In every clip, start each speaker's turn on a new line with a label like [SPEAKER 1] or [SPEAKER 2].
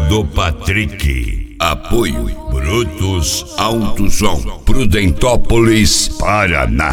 [SPEAKER 1] do Patrick. Apoio Brutus Alto Som, Prudentópolis, Paraná.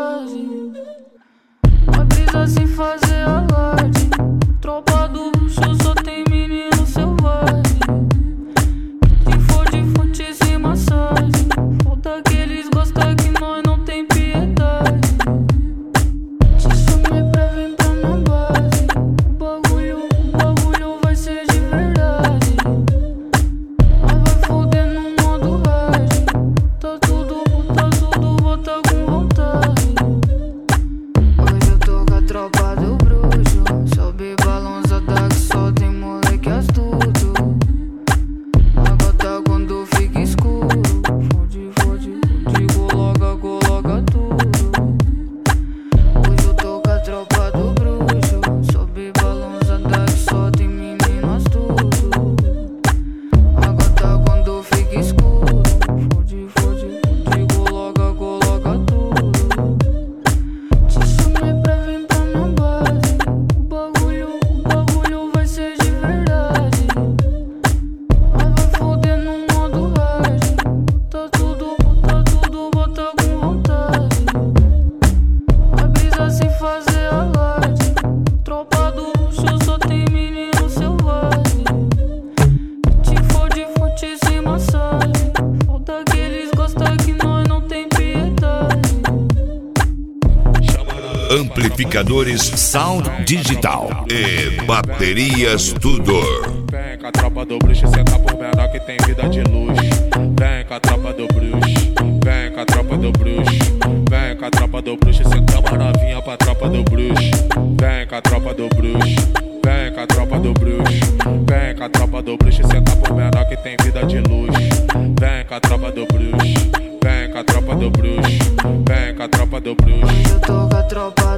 [SPEAKER 2] A brisa sem fazer alarde. Tropa do bruxo só tem menino selvagem. Se for de fute sem massagem, foda que eles gostam que nós não tem piedade. Te chamei pra vir pra minha base. O bagulho vai ser de verdade. Nós vai foder no modo hard. Tá tudo, bota com vontade. Hoje eu tô com a tropa do bruxo. Sobe balançada que só tem moleque astuto. A gota quando fica escuro, fode, coloca tudo. Hoje eu tô com a tropa do bruxo. Sobe balançada que só tem menino astuto. A gota quando fica escuro, fode, coloca tudo. Te chamei pra vir pra minha base. O bagulho vai ser de verdade. Nós vai foder no modo hard. Tá tudo, bota com vontade. A brisa sem fazer alarde. Tropa do luxo só tem menino selvagem. Te fode, fute sem massagem. Foda que eles gostam que nós não tem piedade.
[SPEAKER 1] Amplificadores Sound Digital e Baterias Tudor.
[SPEAKER 3] Vem com a tropa do bruxo, senta por menor que tem vida de luxo. Vem com a tropa do bruxo, vem com a tropa do bruxo. Vem com a tropa do bruxo, senta uma novinha pra tropa do bruxo. Vem com a tropa do bruxo, vem com a tropa do bruxo. Vem com a tropa do bruxo, senta por menor que tem vida de luxo. Vem com a tropa do bruxo, vem com a tropa do bruxo. Vem com a tropa do bruxo.
[SPEAKER 2] Hoje eu tô com a tropa